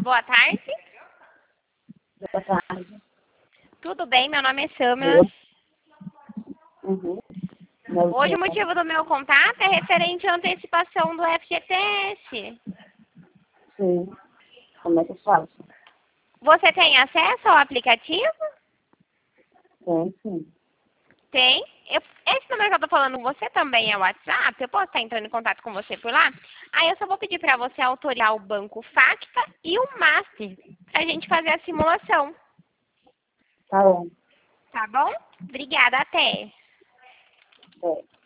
Boa tarde. Boa tarde. Tudo bem? Meu nome é Samia. Uhum. Hoje o motivo do meu contato é referente à antecipação do FGTS. Sim. Como é que eu faço? Você tem acesso ao aplicativo? Tem, sim. Tem. Esse número que eu tô falando com você também é o WhatsApp? Eu posso estar entrando em contato com você por lá? Aí eu só vou pedir para você autorizar o Banco Facta e o Master pra gente fazer a simulação. Tá bom. Tá bom? Obrigada, até. É.